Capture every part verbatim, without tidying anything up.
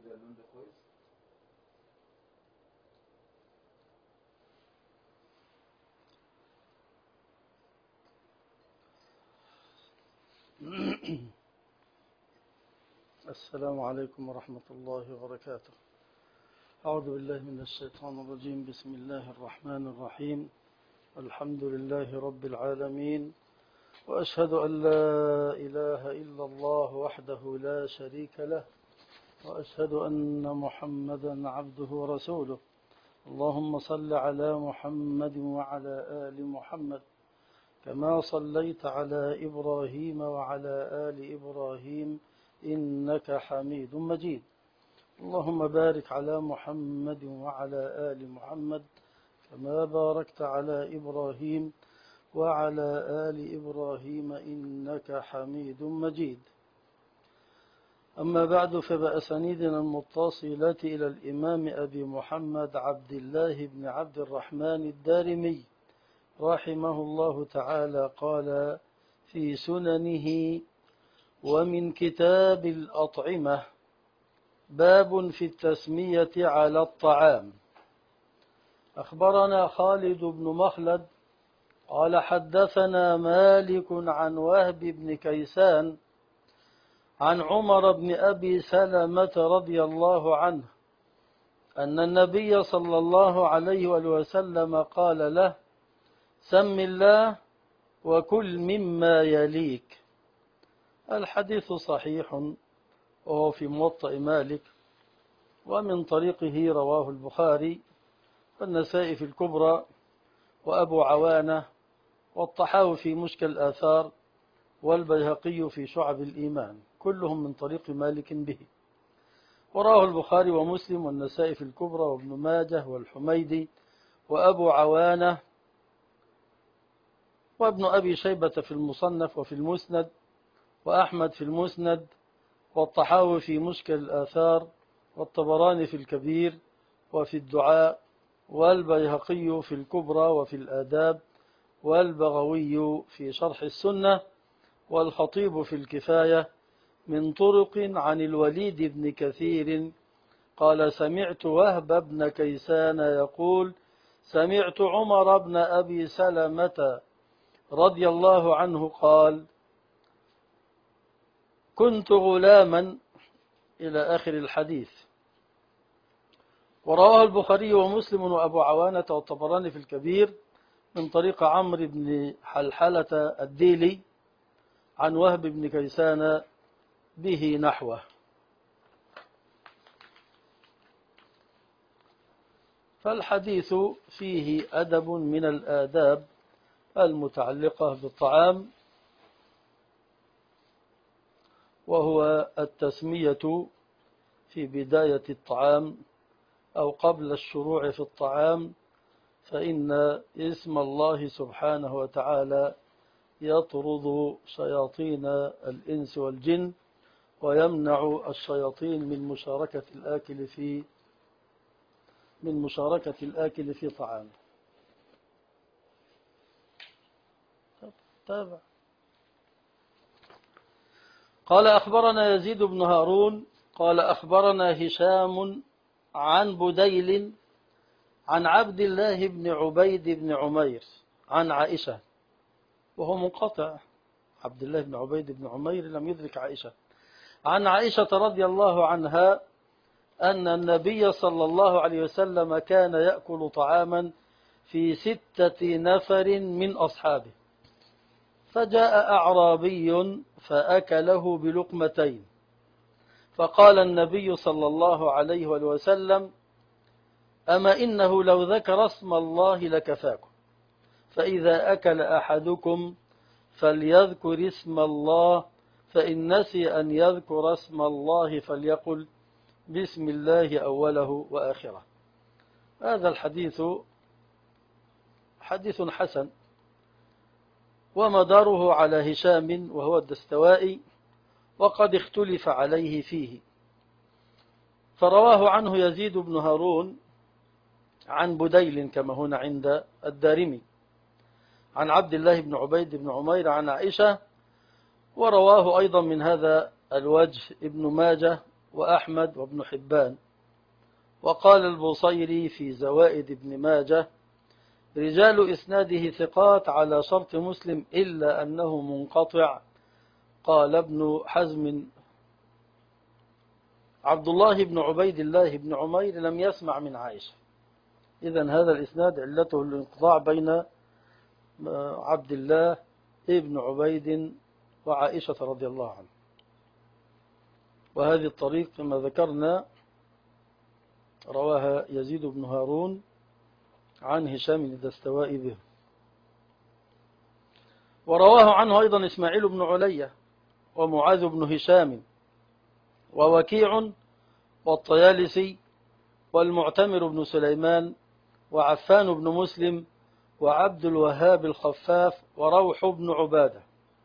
السلام عليكم ورحمة الله وبركاته. أعوذ بالله من الشيطان الرجيم. بسم الله الرحمن الرحيم. الحمد لله رب العالمين، وأشهد أن لا إله إلا الله وحده لا شريك له، وأشهد أن محمدا عبده ورسوله. اللهم صل على محمد وعلى آل محمد كما صليت على إبراهيم وعلى آل إبراهيم إنك حميد مجيد. اللهم بارك على محمد وعلى آل محمد كما باركت على إبراهيم وعلى آل إبراهيم إنك حميد مجيد. أما بعد، فبأسانيدنا المتصلة إلى الإمام أبي محمد عبد الله بن عبد الرحمن الدارمي رحمه الله تعالى قال في سننه: ومن كتاب الأطعمة باب في التسمية على الطعام. أخبرنا خالد بن مخلد قال حدثنا مالك عن وهب بن كيسان عن عمر بن أبي سلمة رضي الله عنه أن النبي صلى الله عليه وسلم قال له: سم الله وكل مما يليك. الحديث صحيح وهو في موطأ مالك، ومن طريقه رواه البخاري والنسائي في الكبرى وأبو عوانة والطحاوي في مشكل الآثار والبيهقي في شعب الإيمان، كلهم من طريق مالك به. وراه البخاري ومسلم والنسائي في الكبرى وابن ماجه والحميدي وأبو عوانة وابن أبي شيبة في المصنف وفي المسند وأحمد في المسند والطحاوي في مشكل الآثار والطبراني في الكبير وفي الدعاء والبيهقي في الكبرى وفي الآداب والبغوي في شرح السنة والخطيب في الكفاية من طرق عن الوليد بن كثير قال: سمعت وهب بن كيسان يقول: سمعت عمر بن أبي سلمة رضي الله عنه قال: كنت غلاما، إلى آخر الحديث. ورواه البخاري ومسلم وأبو عوانة والطبراني في الكبير من طريق عمرو بن حلحلة الديلي عن وهب بن كيسان به نحوه. فالحديث فيه أدب من الآداب المتعلقة بالطعام، وهو التسمية في بداية الطعام أو قبل الشروع في الطعام، فإن اسم الله سبحانه وتعالى يطرد شياطين الإنس والجن ويمنع الشياطين من مشاركة الآكل في من مشاركة الآكل في طعامه. تابع. قال: أخبرنا يزيد بن هارون قال أخبرنا هشام عن بديل عن عبد الله بن عبيد بن عمير عن عائشة، وهو منقطع. عبد الله بن عبيد بن عمير لم يدرك عائشة. عن عائشة رضي الله عنها أن النبي صلى الله عليه وسلم كان يأكل طعاما في ستة نفر من أصحابه، فجاء أعرابي فأكله بلقمتين، فقال النبي صلى الله عليه وسلم: أما إنه لو ذكر اسم الله لكفاكم، فإذا أكل أحدكم فليذكر اسم الله، فإن نسي أن يذكر اسم الله فليقل بسم الله أوله وآخره. هذا الحديث حديث حسن، ومداره على هشام وهو الدستوائي، وقد اختلف عليه فيه. فرواه عنه يزيد بن هارون عن بديل كما هنا عند الدارمي عن عبد الله بن عبيد بن عمير عن عائشة، ورواه أيضا من هذا الوجه ابن ماجه وأحمد وابن حبان. وقال البوصيري في زوائد ابن ماجه: رجال إسناده ثقات على شرط مسلم إلا أنه منقطع. قال ابن حزم: عبد الله بن عبيد الله بن عمير لم يسمع من عائشة. إذن هذا الإسناد علته الانقطاع بين عبد الله ابن عبيد وعائشة رضي الله عنه. وهذه الطريق كما ذكرنا رواها يزيد بن هارون عن هشام الدستوائي به. ورواه عنه أيضا إسماعيل بن علية ومعاذ بن هشام ووكيع والطيالسي والمعتمر بن سليمان وعفان بن مسلم وعبد الوهاب الخفاف وروح بن عبادة،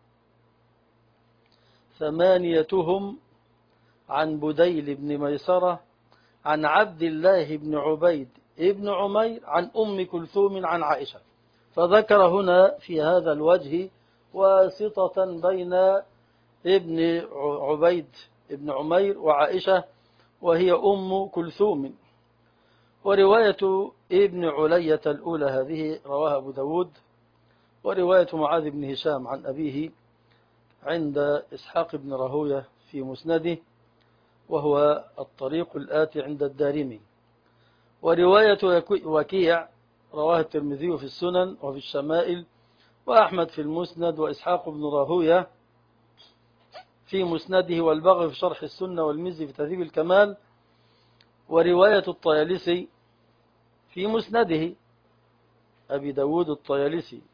ثمانيتهم عن بديل بن ميسرة عن عبد الله بن عبيد ابن عمير عن أم كلثوم عن عائشة. فذكر هنا في هذا الوجه واسطة بين ابن عبيد ابن عمير وعائشة وهي أم كلثوم. ورواية ابن علية الأولى هذه رواها أبو داود. ورواية معاذ بن هشام عن أبيه عند إسحاق بن راهويه في مسنده، وهو الطريق الآتي عند الدارمي. ورواية وكيع رواه الترمذي في السنن وفي الشمائل وأحمد في المسند وإسحاق بن راهويه في مسنده والبغوي في شرح السنة والمزي في تهذيب الكمال. ورواية الطيالسي في مسنده أبي داود الطيالسي.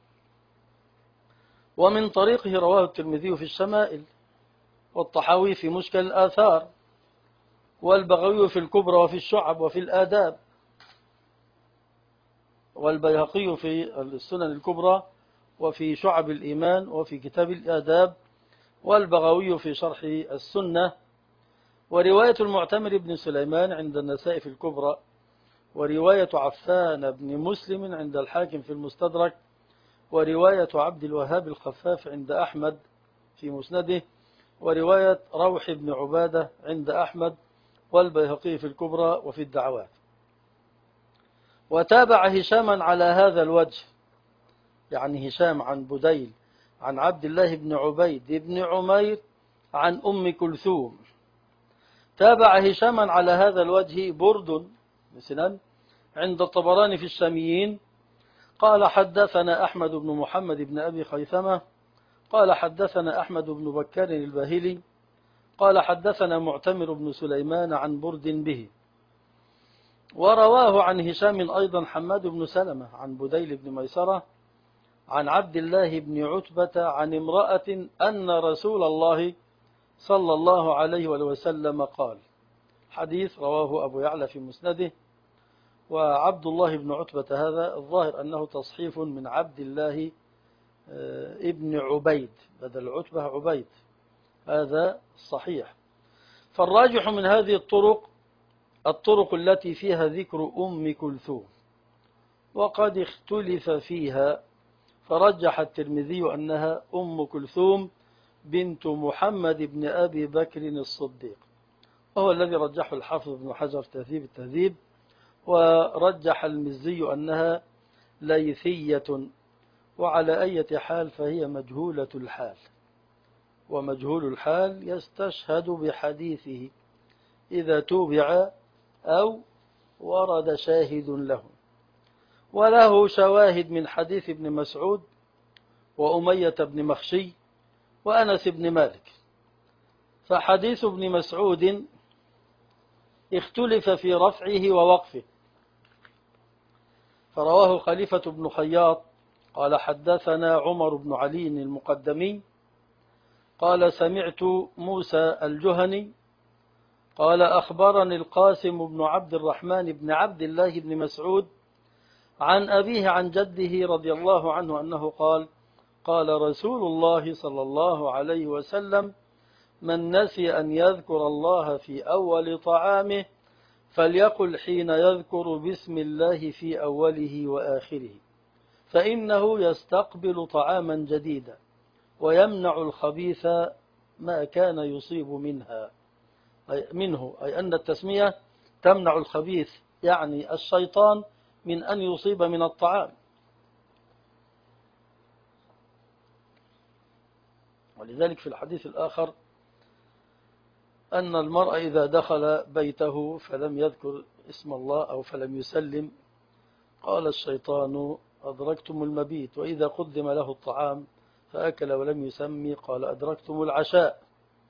ومن طريقه رواه الترمذي في الشمائل والطحاوي في مشكل الآثار والبغوي في الكبرى وفي الشعب وفي الآداب والبيهقي في السنن الكبرى وفي شعب الإيمان وفي كتاب الآداب والبغوي في شرح السنة. ورواية المعتمر بن سليمان عند النسائي في الكبرى. ورواية عفان بن مسلم عند الحاكم في المستدرك. ورواية عبد الوهاب الخفاف عند أحمد في مسنده. ورواية روح بن عبادة عند أحمد والبيهقي في الكبرى وفي الدعوات. وتابع هشاما على هذا الوجه، يعني هشام عن بديل عن عبد الله بن عبيد بن عمير عن أم كلثوم. تابع هشاما على هذا الوجه برد مثلا عند الطبراني في الشاميين. قال حدثنا أحمد بن محمد بن أبي خيثمة قال حدثنا أحمد بن بكر الباهلي قال حدثنا معتمر بن سليمان عن برد به. ورواه عن هشام أيضا حماد بن سلمة عن بديل بن ميسرة عن عبد الله بن عتبة عن امرأة أن رسول الله صلى الله عليه وسلم قال. حديث رواه أبو يعلى في مسنده. وعبد الله بن عتبة هذا الظاهر أنه تصحيف من عبد الله ابن عبيد بدل عتبة عبيد، هذا الصحيح. فالراجح من هذه الطرق الطرق التي فيها ذكر أم كلثوم، وقد اختلف فيها، فرجح الترمذي أنها أم كلثوم بنت محمد بن أبي بكر الصديق، وهو الذي رجحه الحافظ بن حجر تهذيب التهذيب. ورجح المزي أنها ليثية، وعلى أي حال فهي مجهولة الحال، ومجهول الحال يستشهد بحديثه إذا توبع أو ورد شاهد له. وله شواهد من حديث ابن مسعود وأمية بن مخشي وأنس بن مالك. فحديث ابن مسعود اختلف في رفعه ووقفه، فرواه خليفة بن خياط قال حدثنا عمر بن علي المقدمي قال سمعت موسى الجهني قال أخبرني القاسم بن عبد الرحمن بن عبد الله بن مسعود عن أبيه عن جده رضي الله عنه أنه قال قال رسول الله صلى الله عليه وسلم من نسي أن يذكر الله في أول طعامه فليقل حين يذكر بسم الله في أوله وآخره، فإنه يستقبل طعاما جديدا ويمنع الخبيث ما كان يصيب منها. أي منه، أي أن التسمية تمنع الخبيث يعني الشيطان من أن يصيب من الطعام. ولذلك في الحديث الآخر أن المرء إذا دخل بيته فلم يذكر اسم الله أو فلم يسلم قال الشيطان أدركتم المبيت، وإذا قدم له الطعام فأكل ولم يسمي قال أدركتم العشاء.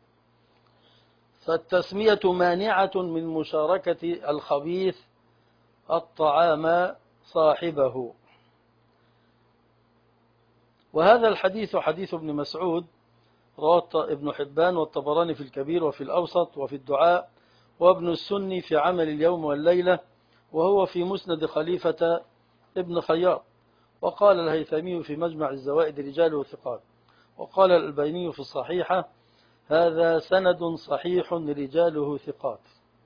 فالتسمية مانعة من مشاركة الخبيث الطعام صاحبه. وهذا الحديث حديث ابن مسعود رواه ابن حبان والطبراني في الكبير وفي الأوسط وفي الدعاء، وابن السني في عمل اليوم والليلة، وهو في مسند خليفة ابن خياط. وقال الهيثمي في مجمع الزوائد رجاله ثقات. وقال الألباني في الصحيحة هذا سند صحيح رجاله ثقات.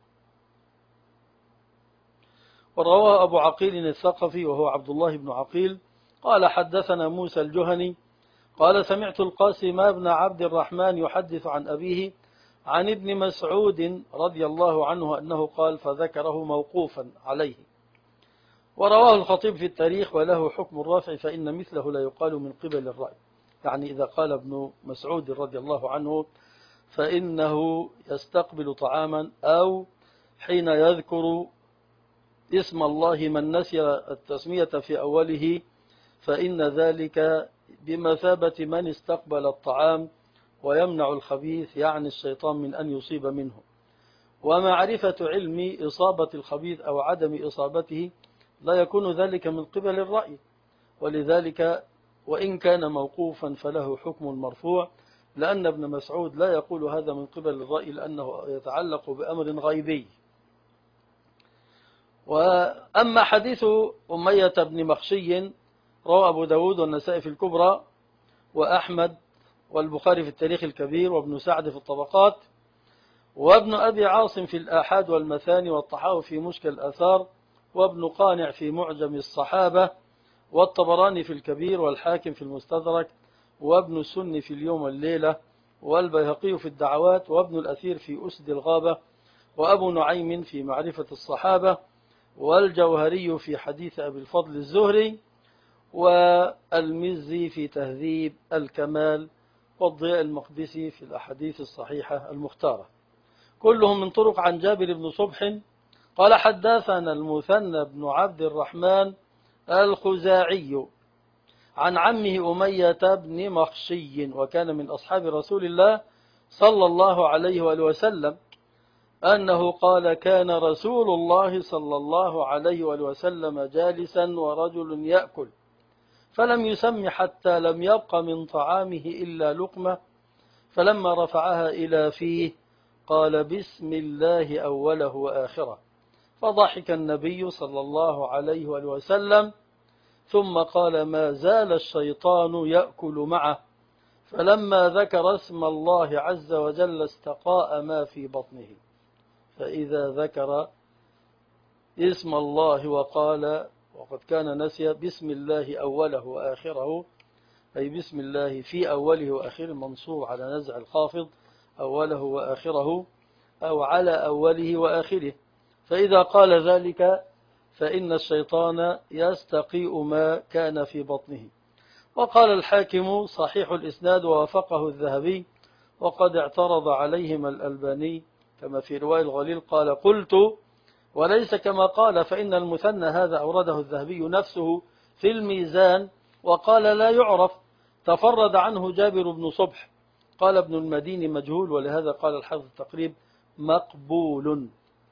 ورواه أبو عقيل الثقفي وهو عبد الله بن عقيل قال حدثنا موسى الجهني قال سمعت القاسم بن عبد الرحمن يحدث عن أبيه عن ابن مسعود رضي الله عنه أنه قال فذكره موقوفا عليه. ورواه الخطيب في التاريخ وله حكم الرافع فإن مثله لا يقال من قبل الرأي، يعني إذا قال ابن مسعود رضي الله عنه فإنه يستقبل طعاما أو حين يذكر اسم الله من نسي التسمية في أوله فإن ذلك بمثابة من استقبل الطعام ويمنع الخبيث يعني الشيطان من أن يصيب منه. ومعرفة علم إصابة الخبيث أو عدم إصابته لا يكون ذلك من قبل الرأي، ولذلك وإن كان موقوفا فله حكم مرفوع، لأن ابن مسعود لا يقول هذا من قبل الرأي لأنه يتعلق بأمر غيبي. وأما حديث أمية بن مخشي رواه أبو داود والنسائي في الكبرى وأحمد والبخاري في التاريخ الكبير وابن سعد في الطبقات وابن أبي عاصم في الآحاد والمثاني والطحاوي في مشكل الآثار وابن قانع في معجم الصحابة والطبراني في الكبير والحاكم في المستدرك وابن السني في اليوم والليلة والبيهقي في الدعوات وابن الأثير في أسد الغابة وأبو نعيم في معرفة الصحابة والجوهري في حديث أبي الفضل الزهري والمزي في تهذيب الكمال والضياء المقدسي في الأحاديث الصحيحة المختارة، كلهم من طرق عن جابر بن صبح قال حدثنا المثنى بن عبد الرحمن الخزاعي عن عمه أمية بن مخشي وكان من أصحاب رسول الله صلى الله عليه وآله وسلم أنه قال كان رسول الله صلى الله عليه وآله وسلم جالسا ورجل يأكل فلم يسم حتى لم يبق من طعامه إلا لقمة، فلما رفعها إلى فيه قال بسم الله أوله وآخره، فضحك النبي صلى الله عليه وآله وسلم ثم قال ما زال الشيطان يأكل معه، فلما ذكر اسم الله عز وجل استقاء ما في بطنه، فإذا ذكر اسم الله وقال وقد كان نسي بسم الله أوله وآخره أي بسم الله في أوله وآخره منصوب على نزع الخافض أوله وآخره أو على أوله وآخره، فإذا قال ذلك فإن الشيطان يستقيء ما كان في بطنه. وقال الحاكم صحيح الإسناد ووافقه الذهبي وقد اعترض عليهما الألباني كما في رواية الغليل قال قلت وليس كما قال فإن المثنى هذا أورده الذهبي نفسه في الميزان وقال لا يعرف تفرد عنه جابر بن صبح، قال ابن المديني مجهول ولهذا قال الحافظ التقريب مقبول.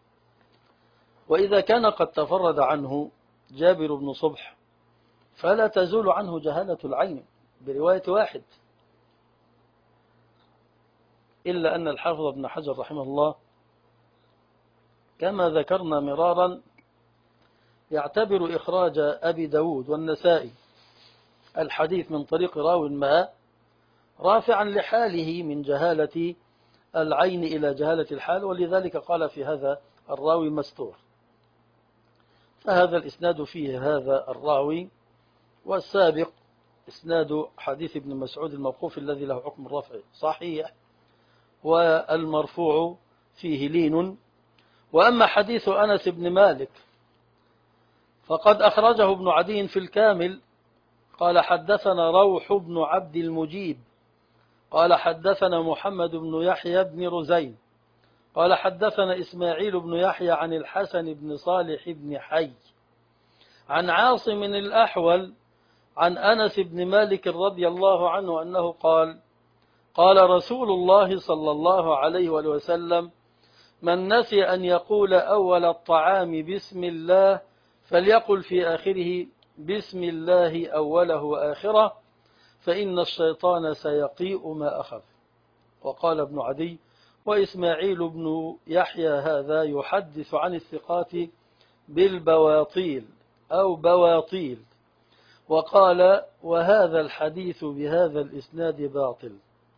وإذا كان قد تفرد عنه جابر بن صبح فلا تزول عنه جهالة العين برواية واحد، إلا أن الحافظ ابن حجر رحمه الله كما ذكرنا مرارا يعتبر إخراج أبي داود والنسائي الحديث من طريق راو ما رافعا لحاله من جهالة العين إلى جهالة الحال، ولذلك قال في هذا الراوي مستور، فهذا الإسناد فيه هذا الراوي، والسابق إسناد حديث ابن مسعود الموقوف الذي له حكم الرفع صحيح، والمرفوع فيه لين. وأما حديث أنس بن مالك فقد أخرجه ابن عدي في الكامل قال حدثنا روح بن عبد المجيب قال حدثنا محمد بن يحيى بن رزين قال حدثنا إسماعيل بن يحيى عن الحسن بن صالح بن حي عن عاصم الأحول عن أنس بن مالك رضي الله عنه أنه قال قال رسول الله صلى الله عليه وسلم من نسي أن يقول أول الطعام بسم الله فليقل في آخره بسم الله أوله وآخره فإن الشيطان سيقيء ما أخذ. وقال ابن عدي وإسماعيل بن يحيى هذا يحدث عن الثقات بالبواطيل أو بواطيل. وقال وهذا الحديث بهذا الإسناد باطل.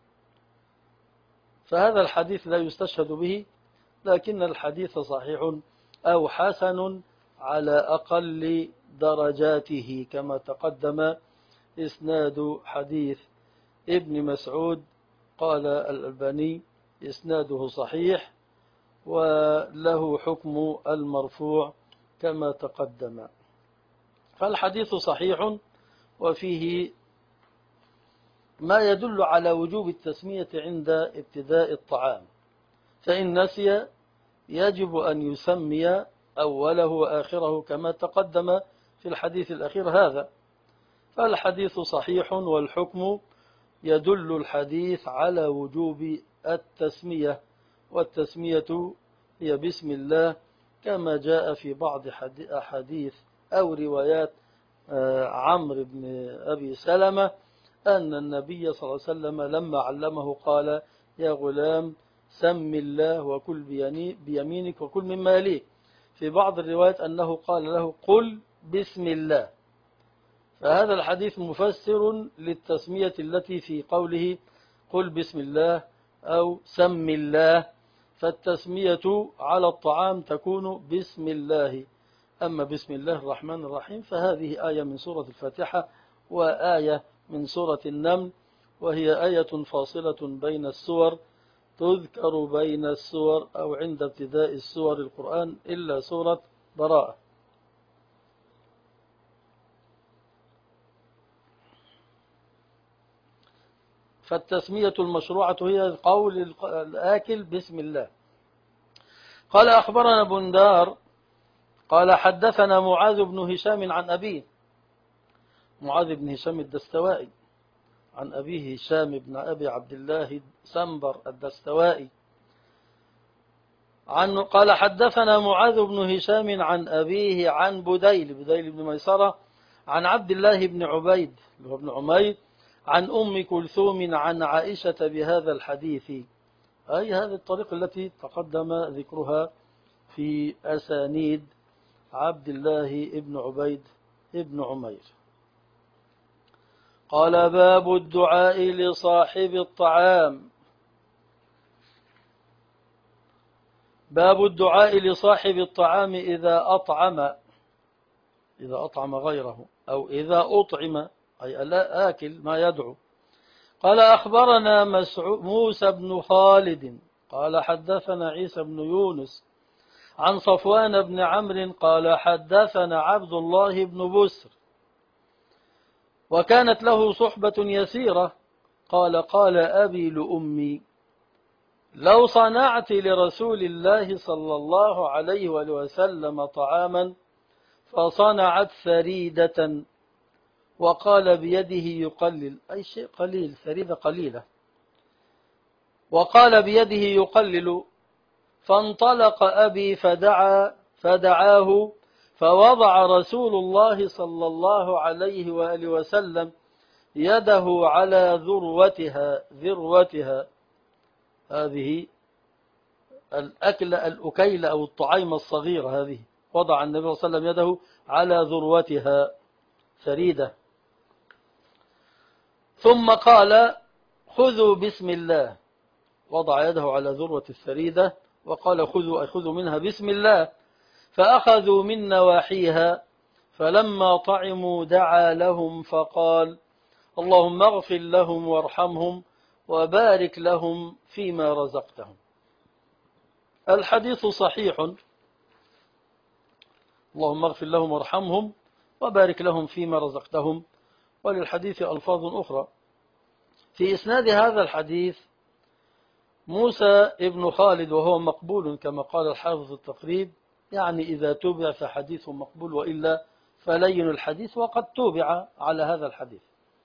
فهذا الحديث لا يستشهد به، لكن الحديث صحيح أو حسن على أقل درجاته كما تقدم. إسناد حديث ابن مسعود قال الألباني إسناده صحيح وله حكم المرفوع كما تقدم. فالحديث صحيح وفيه ما يدل على وجوب التسمية عند ابتداء الطعام، فإن نسي يجب أن يسمي أوله وآخره كما تقدم في الحديث الأخير هذا. فالحديث صحيح والحكم يدل الحديث على وجوب التسمية، والتسمية هي بسم الله كما جاء في بعض أحاديث أو روايات عمرو بن أبي سلمة أن النبي صلى الله عليه وسلم لما علمه قال يا غلام سم الله وكل بيمينك وكل مما يليك. في بعض الروايات أنه قال له قل بسم الله. فهذا الحديث مفسر للتسمية التي في قوله قل بسم الله أو سم الله. فالتسمية على الطعام تكون بسم الله. أما بسم الله الرحمن الرحيم فهذه آية من سورة الفاتحة وآية من سورة النمل، وهي آية فاصلة بين السور تذكر بين السور أو عند ابتداء السور القرآن إلا سورة براءة. فالتسمية المشروعة هي قول الآكل بسم الله. قال أخبرنا بندار قال حدثنا معاذ بن هشام عن أبيه، معاذ بن هشام الدستوائي، عن أبيه هشام بن أبي عبد الله سنبر الدستوائي عن قال حدثنا معاذ بن هشام عن أبيه عن بديل بديل بن ميسرة عن عبد الله بن عبيد بن عمير عن أم كلثوم عن عائشة بهذا الحديث، أي هذه الطريقة التي تقدم ذكرها في أسانيد عبد الله بن عبيد بن عمير. قال باب الدعاء لصاحب الطعام. باب الدعاء لصاحب الطعام إذا أطعم إذا أطعم غيره أو إذا أطعم أي لا آكل ما يدعو. قال أخبرنا موسى بن خالد قال حدثنا عيسى بن يونس عن صفوان بن عمرو قال حدثنا عبد الله بن بسر وكانت له صحبة يسيرة قال قال أبي لأمي لو صنعت لرسول الله صلى الله عليه وسلم طعاما فصنعت ثريدة وقال بيده يقلل أي شيء قليل، ثريدة قليلة، وقال بيده يقلل فانطلق أبي فدعا فدعاه فوضع رسول الله صلى الله عليه وآله وسلم يده على ذروتها ذروتها هذه الأكلة الأكيلة أو الطعيمة الصغيرة هذه، وضع النبي صلى الله عليه وسلم يده على ذروتها ثريدة ثم قال خذوا بسم الله، وضع يده على ذروة الثريدة وقال خذوا أخذوا منها بسم الله، فأخذوا من نواحيها فلما طعموا دعا لهم فقال اللهم اغفر لهم وارحمهم وبارك لهم فيما رزقتهم. الحديث صحيح، اللهم اغفر لهم وارحمهم وبارك لهم فيما رزقتهم. وللحديث ألفاظ أخرى. في إسناد هذا الحديث موسى ابن خالد وهو مقبول كما قال الحافظ التقريب، يعني إذا توبع فحديثه مقبول، وإلا فلين الحديث، وقد توبع على هذا الحديث.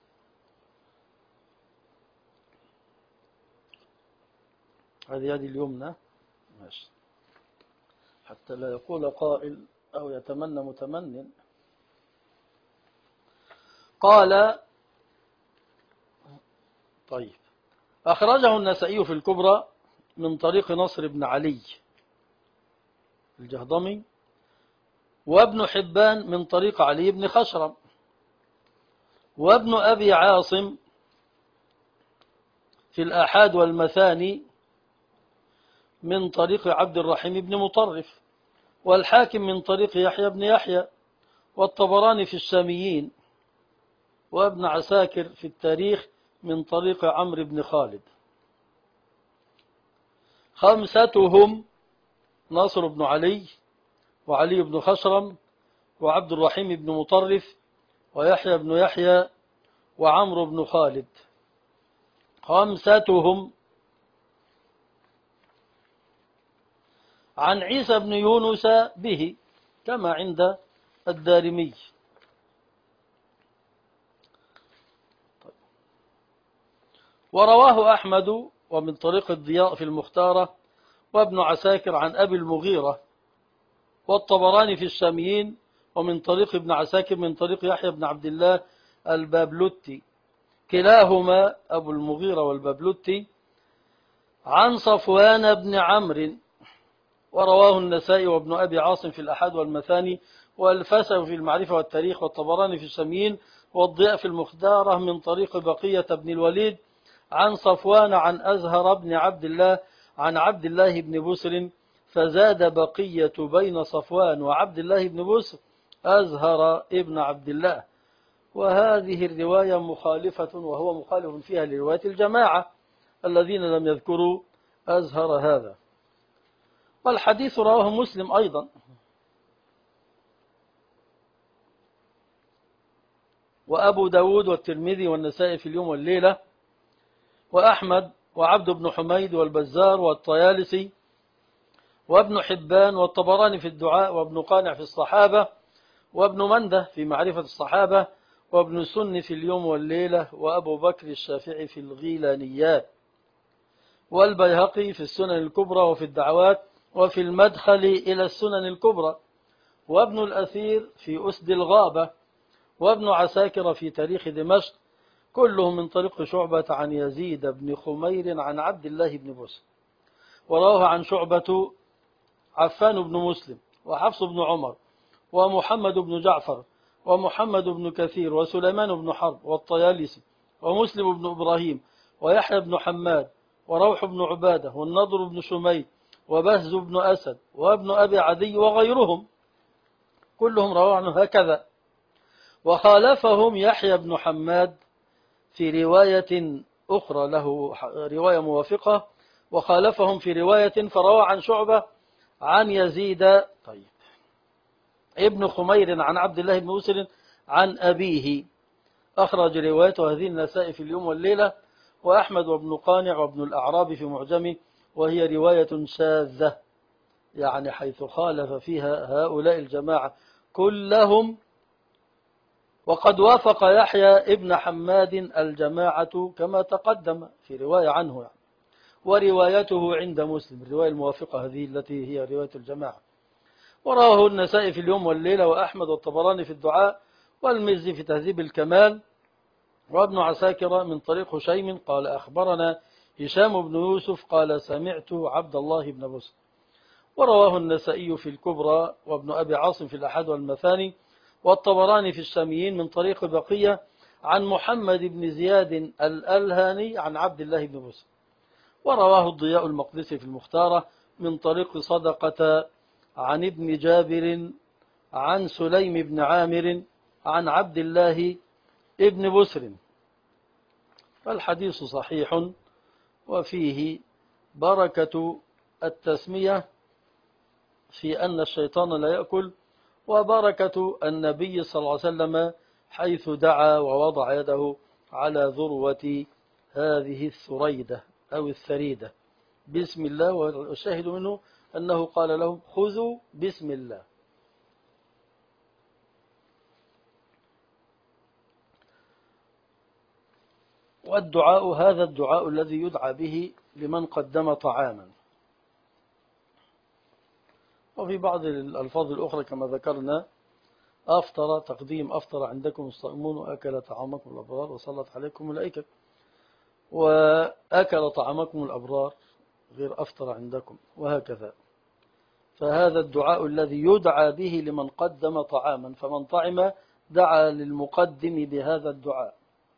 هذه هذه اليمنى ماشي، حتى لا يقول قائل أو يتمنى متمن. قال طيب أخرجه النسائي في الكبرى من طريق نصر بن علي الجهضمي، وابن حبان من طريق علي بن خشرم، وابن أبي عاصم في الآحاد والمثاني من طريق عبد الرحيم بن مطرف، والحاكم من طريق يحيى بن يحيى، والطبراني في الشاميين، وابن عساكر في التاريخ من طريق عمرو بن خالد. خمستهم ناصر بن علي وعلي بن خشرم وعبد الرحيم بن مطرف ويحيى بن يحيى وعمرو بن خالد. خمستهم عن عيسى بن يونس به كما عند الدارمي. ورواه أحمد ومن طريق الضياء في المختارة وابن عساكر عن أبي المغيرة، والطبراني في الشاميين ومن طريق ابن عساكر من طريق يحيى بن عبد الله البابلوتي، كلاهما أبو المغيرة والبابلوتي عن صفوان بن عمرو. ورواه النسائي وابن أبي عاصم في الأحاد والمثاني، والفسوي في المعرفة والتاريخ، والطبراني في الشاميين، والضياء في المختارة من طريق بقية بن الوليد عن صفوان عن أزهر بن عبد الله عن عبد الله بن بسر، فزاد بقية بين صفوان وعبد الله بن بسر أزهر ابن عبد الله. وهذه الرواية مخالفة، وهو مخالف فيها لرواية الجماعة الذين لم يذكروا أزهر هذا. والحديث رواه مسلم أيضا، وأبو داود والترمذي والنسائي في اليوم والليلة، وأحمد وعبد بن حميد والبزار والطيالسي وابن حبان والطبراني في الدعاء، وابن قانع في الصحابة، وابن منده في معرفة الصحابة، وابن سن في اليوم والليلة، وأبو بكر الشافعي في الغيلانيات، والبيهقي في السنن الكبرى وفي الدعوات وفي المدخل إلى السنن الكبرى، وابن الأثير في أسد الغابة، وابن عساكر في تاريخ دمشق، كلهم من طريق شعبة عن يزيد بن خمير عن عبد الله بن بسر. وراه عن شعبة عفان بن مسلم وحفص بن عمر ومحمد بن جعفر ومحمد بن كثير وسليمان بن حرب والطيالسي ومسلم بن إبراهيم ويحيى بن حماد وروح بن عبادة والنضر بن شميد وبهز بن أسد وابن أبي عدي وغيرهم، كلهم رواه عنه هكذا. وخالفهم يحيى بن حماد في رواية أخرى له رواية موافقة، وخالفهم في رواية فروى عن شعبة عن يزيد طيب ابن خمير عن عبد الله بن بسر عن أبيه. أخرج روايته هذه النسائي في اليوم والليلة، وأحمد وابن قانع وابن الأعرابي في معجمه، وهي رواية شاذة، يعني حيث خالف فيها هؤلاء الجماعة كلهم. وقد وافق يحيى ابن حماد الجماعة كما تقدم في رواية عنه يعني. وروايته عند مسلم الرواية الموافقة هذه التي هي رواية الجماعة. وراه النسائي في اليوم والليلة، وأحمد والطبراني في الدعاء، والمزي في تهذيب الكمال، وابن عساكر من طريق هشيم قال أخبرنا هشام بن يوسف قال سمعت عبد الله بن بسر. ورواه النسائي في الكبرى وابن أبي عاصم في الأحاد والمثاني، والطبراني في الشاميين من طريق بقية عن محمد بن زياد الألهاني عن عبد الله بن بسر. ورواه الضياء المقدسي في المختارة من طريق صدقة عن ابن جابر عن سليم بن عامر عن عبد الله ابن بسر. فالحديث صحيح وفيه بركة التسمية في أن الشيطان لا يأكل، وبركة النبي صلى الله عليه وسلم حيث دعا ووضع يده على ذروة هذه الثريدة أو الثريدة بسم الله، والشاهد منه أنه قال لهم خذوا بسم الله. والدعاء هذا الدعاء الذي يدعى به لمن قدم طعاما. وفي بعض الألفاظ الأخرى كما ذكرنا أفطر، تقديم أفطر عندكم الصائمون وأكل طعامكم الأبرار وصلت عليكم الملائكة، وأكل طعامكم الأبرار غير أفطر عندكم، وهكذا. فهذا الدعاء الذي يدعى به لمن قدم طعاما، فمن طعم دعا للمقدم بهذا الدعاء.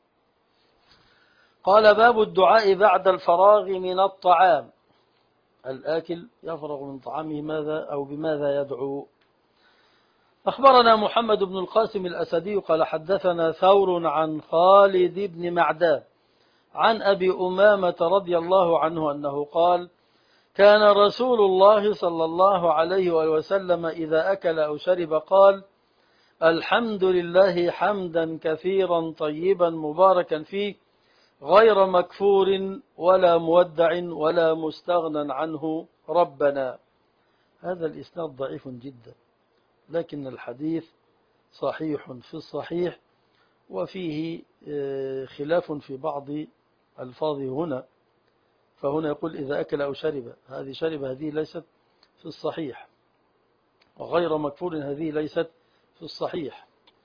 قال باب الدعاء بعد الفراغ من الطعام. الآكل يفرغ من طعامه ماذا أو بماذا يدعو؟ أخبرنا محمد بن القاسم الأسدي قال حدثنا ثور عن خالد بن معدان عن أبي أمامة رضي الله عنه أنه قال كان رسول الله صلى الله عليه وسلم إذا أكل أو شرب قال الحمد لله حمدا كثيرا طيبا مباركا فيه غير مكفور ولا مودع ولا مستغنى عنه ربنا. هذا الإسناد ضعيف جدا، لكن الحديث صحيح في الصحيح، وفيه خلاف في بعض ألفاظه هنا. فهنا يقول إذا أكل أو شرب، هذه شرب هذه ليست في الصحيح، وغير مكفور هذه ليست في الصحيح.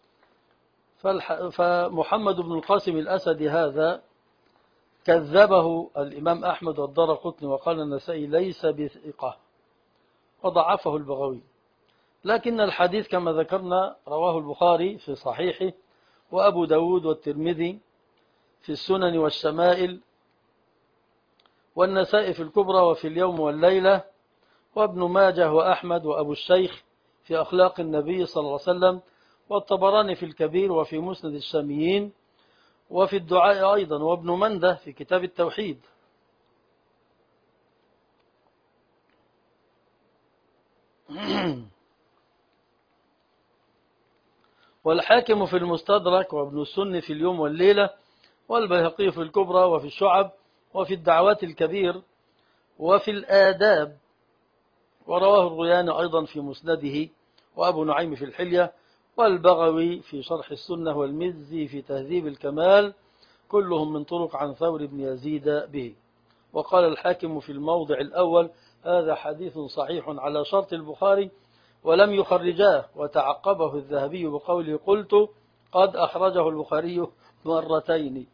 فمحمد بن القاسم الأسدي هذا كذبه الإمام أحمد والدارقطني وقال النسائي ليس بثقة، وضعفه البغوي. لكن الحديث كما ذكرنا رواه البخاري في صحيحه، وأبو داود والترمذي في السنن والشمائل، والنسائي في الكبرى وفي اليوم والليلة، وابن ماجه وأحمد وأبو الشيخ في أخلاق النبي صلى الله عليه وسلم، والطبراني في الكبير وفي مسند الشاميين، وفي الدعاء أيضا، وابن منده في كتاب التوحيد. والحاكم في المستدرك، وابن السن في اليوم والليلة، والبيهقي في الكبرى وفي الشعب وفي الدعوات الكبير وفي الآداب، ورواه الريان أيضا في مسنده، وأبو نعيم في الحلية، والبغوي في شرح السنة، والمزي في تهذيب الكمال، كلهم من طرق عن ثور بن يزيد به. وقال الحاكم في الموضع الأول هذا حديث صحيح على شرط البخاري ولم يخرجاه، وتعقبه الذهبي بقوله قلت قد أخرجه البخاري مرتين.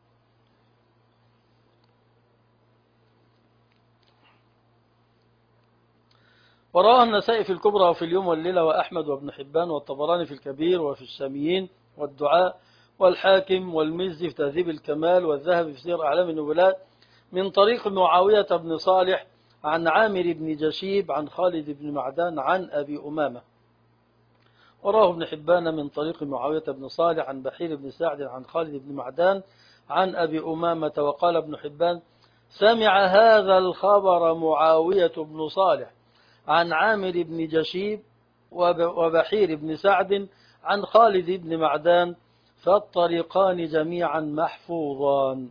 ورواه النسائي في الكبرى وفي اليوم والليلة، وأحمد وابن حبان والطبراني في الكبير وفي الشاميين والدعاء، والحاكم والمزي في تهذيب الكمال، والذهبي في سير أعلام النبلاء من طريق معاوية بن صالح عن عامر بن جشيب عن خالد بن معدان عن أبي أمامة. وراه ابن حبان من طريق معاوية بن صالح عن بحير بن سعد عن خالد بن معدان عن أبي أمامة. وقال ابن حبان سمع هذا الخبر معاوية بن صالح عن عامر بن جشيب وبحير بن سعد عن خالد بن معدان، فالطريقان جميعا محفوظان.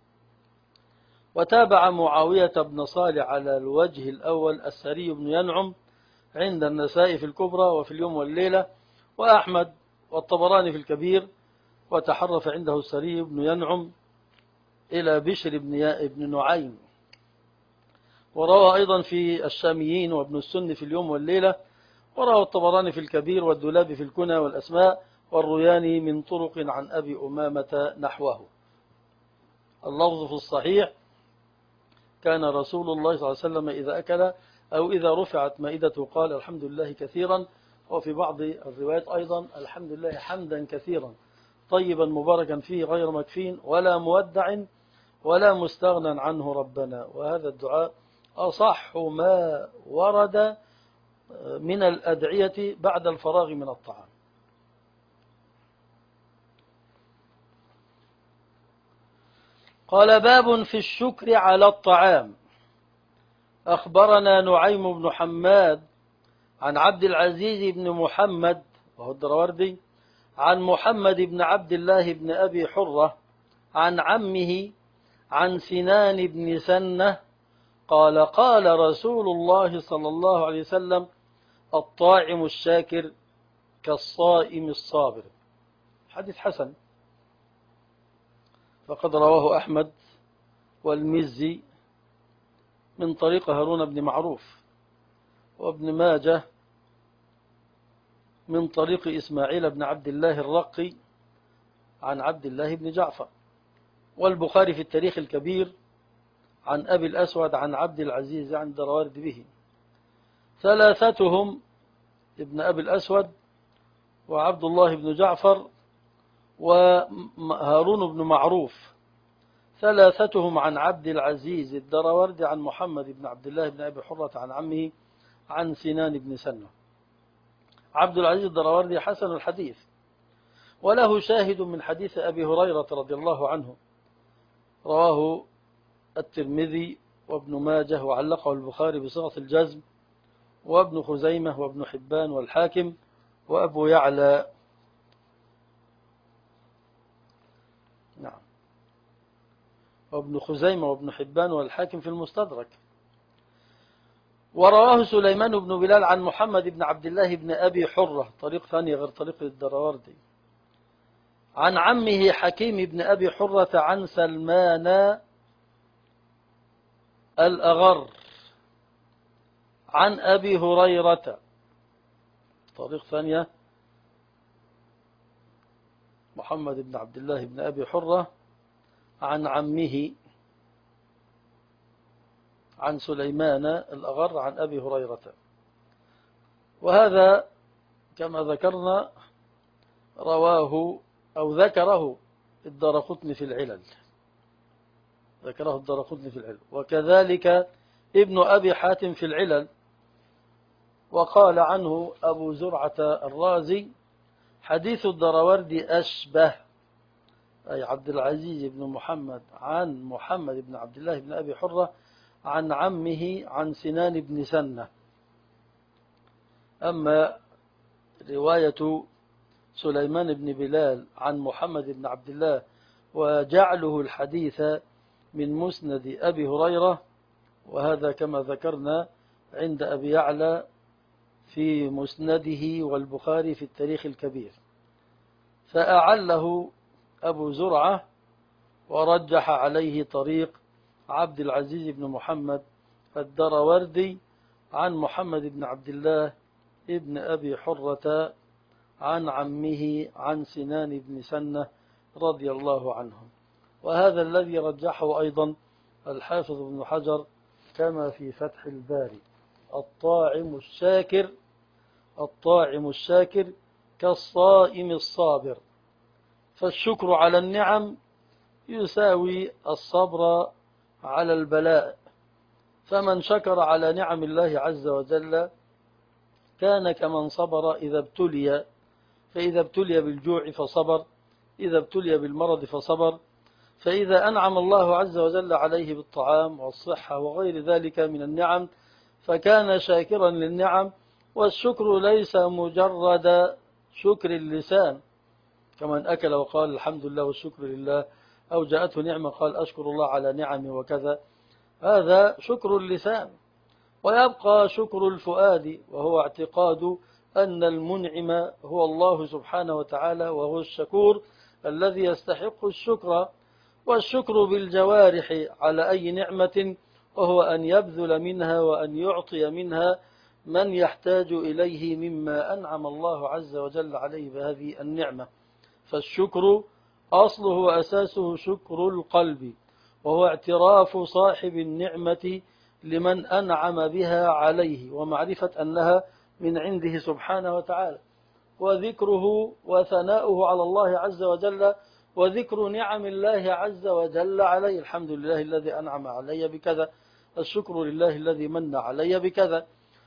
وتابع معاوية بن صالح على الوجه الأول السري بن ينعم عند النسائي في الكبرى وفي اليوم والليلة، وأحمد والطبراني في الكبير، وتحرف عنده السري بن ينعم إلى بشر بن نعيم. وروى أيضا في الشاميين وابن السن في اليوم والليلة، وروى الطبراني في الكبير والدولابي في الكنى والأسماء، والرياني من طرق عن أبي أمامة نحوه. اللفظ في الصحيح كان رسول الله صلى الله عليه وسلم إذا أكل أو إذا رفعت مائدته قال الحمد لله كثيرا، وفي بعض الروايات أيضا الحمد لله حمدا كثيرا طيبا مباركا فيه غير مكفين ولا مودع ولا مستغنى عنه ربنا. وهذا الدعاء أصح ما ورد من الأدعية بعد الفراغ من الطعام. قال باب في الشكر على الطعام. أخبرنا نعيم بن حماد عن عبد العزيز بن محمد وهو الدراوردي عن محمد بن عبد الله بن أبي حرة عن عمه عن سنان بن سنة قال قال رسول الله صلى الله عليه وسلم الطاعم الشاكر كالصائم الصابر. حديث حسن، فقد رواه أحمد والمزي من طريق هارون بن معروف، وابن ماجه من طريق إسماعيل بن عبد الله الرقي عن عبد الله بن جعفر، والبخاري في التاريخ الكبير عن أبي الأسود عن عبد العزيز عن الدراوردي به. ثلاثتهم ابن أبي الأسود وعبد الله بن جعفر وهارون بن معروف، ثلاثتهم عن عبد العزيز الدراوردي عن محمد بن عبد الله بن أبي حرة عن عمه عن سنان بن سنة. عبد العزيز الدراوردي حسن الحديث، وله شاهد من حديث أبي هريرة رضي الله عنه رواه الترمذي وابن ماجه وعلقه البخاري بصيغة الجزم، وابن خزيمة وابن حبان والحاكم وأبو يعلى. نعم، وابن خزيمة وابن حبان والحاكم في المستدرك. ورواه سليمان بن بلال عن محمد بن عبد الله بن أبي حرة، طريق ثانية غير طريق الدراوردي، عن عمه حكيم بن أبي حرة عن سلمان الأغر عن أبي هريرة، طريق ثانية محمد بن عبد الله بن أبي حرة عن عمه عن سليمان الأغر عن أبي هريرة. وهذا كما ذكرنا رواه أو ذكره الدارقطني في العلل، ذكره الدارقطني في العلل، وكذلك ابن أبي حاتم في العلل. وقال عنه أبو زرعة الرازي حديث الدراوردي أشبه، أي عبد العزيز بن محمد عن محمد بن عبد الله بن أبي حرة عن عمه عن سنان بن سنة. أما رواية سليمان بن بلال عن محمد بن عبد الله وجعله الحديث من مسند أبي هريرة، وهذا كما ذكرنا عند أبي يعلى في مسنده والبخاري في التاريخ الكبير، فأعله أبو زرعة ورجح عليه طريق عبد العزيز بن محمد الدراوردي عن محمد بن عبد الله ابن أبي حرة عن عمه عن سنان بن سنة رضي الله عنهم. وهذا الذي رجحه أيضا الحافظ ابن حجر كما في فتح الباري، الطاعم الشاكر الطاعم الشاكر كالصائم الصابر، فالشكر على النعم يساوي الصبر على البلاء، فمن شكر على نعم الله عز وجل كان كمن صبر إذا ابتلي، فإذا ابتلي بالجوع فصبر، إذا ابتلي بالمرض فصبر، فإذا أنعم الله عز وجل عليه بالطعام والصحة وغير ذلك من النعم فكان شاكرا للنعم. والشكر ليس مجرد شكر اللسان، كمن أكل وقال الحمد لله والشكر لله، أو جاءته نعمة قال أشكر الله على نعمه وكذا، هذا شكر اللسان. ويبقى شكر الفؤاد، وهو اعتقاد أن المنعم هو الله سبحانه وتعالى، وهو الشكور الذي يستحق الشكر. والشكر بالجوارح على أي نعمة، وهو أن يبذل منها وأن يعطي منها من يحتاج إليه مما أنعم الله عز وجل عليه بهذه النعمة. فالشكر أصله وأساسه شكر القلب، وهو اعتراف صاحب النعمة لمن أنعم بها عليه، ومعرفة أنها من عنده سبحانه وتعالى، وذكره وثناؤه على الله عز وجل، وذكر نعم الله عز وجل عليه. الحمد لله الذي أنعم علي بكذا، الشكر لله الذي من علي بكذا.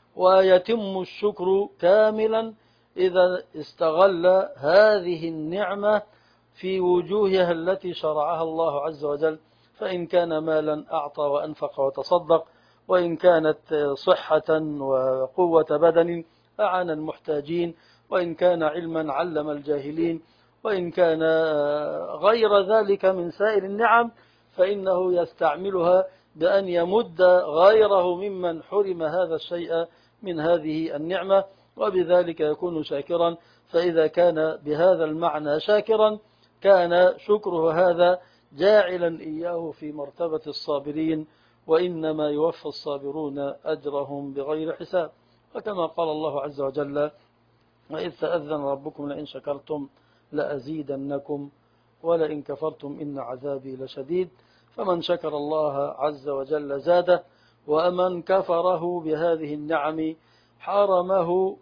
ويتم الشكر كاملا إذا استغل هذه النعمة في وجوهها التي شرعها الله عز وجل، فإن كان مالا أعطى وأنفق وتصدق، وإن كانت صحة وقوة بدن أعان المحتاجين، وإن كان علما علم الجاهلين، وإن كان غير ذلك من سائر النعم فإنه يستعملها بأن يمد غيره ممن حرم هذا الشيء من هذه النعمة، وبذلك يكون شاكرا. فإذا كان بهذا المعنى شاكرا كان شكره هذا جاعلا إياه في مرتبة الصابرين، وإنما يوفى الصابرون أجرهم بغير حساب. وكما قال الله عز وجل: وإذ تأذن ربكم لئن شكرتم لأزيدنكم ولئن كفرتم إن عذابي لشديد. فمن شكر الله عز وجل زاده، ومن كفره بهذه النعم حرمه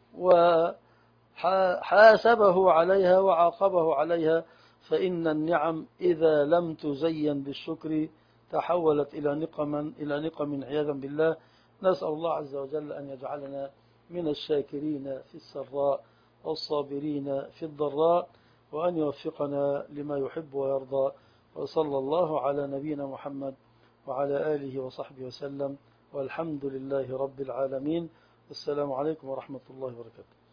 وحاسبه عليها وعاقبه عليها. فإن النعم إذا لم تزين بالشكر تحولت إلى نقم إلى نقم عياذا بالله. نسأل الله عز وجل أن يجعلنا من الشاكرين في السراء والصابرين في الضراء، وأن يوفقنا لما يحب ويرضى. وصلى الله على نبينا محمد وعلى آله وصحبه وسلم، والحمد لله رب العالمين. والسلام عليكم ورحمة الله وبركاته.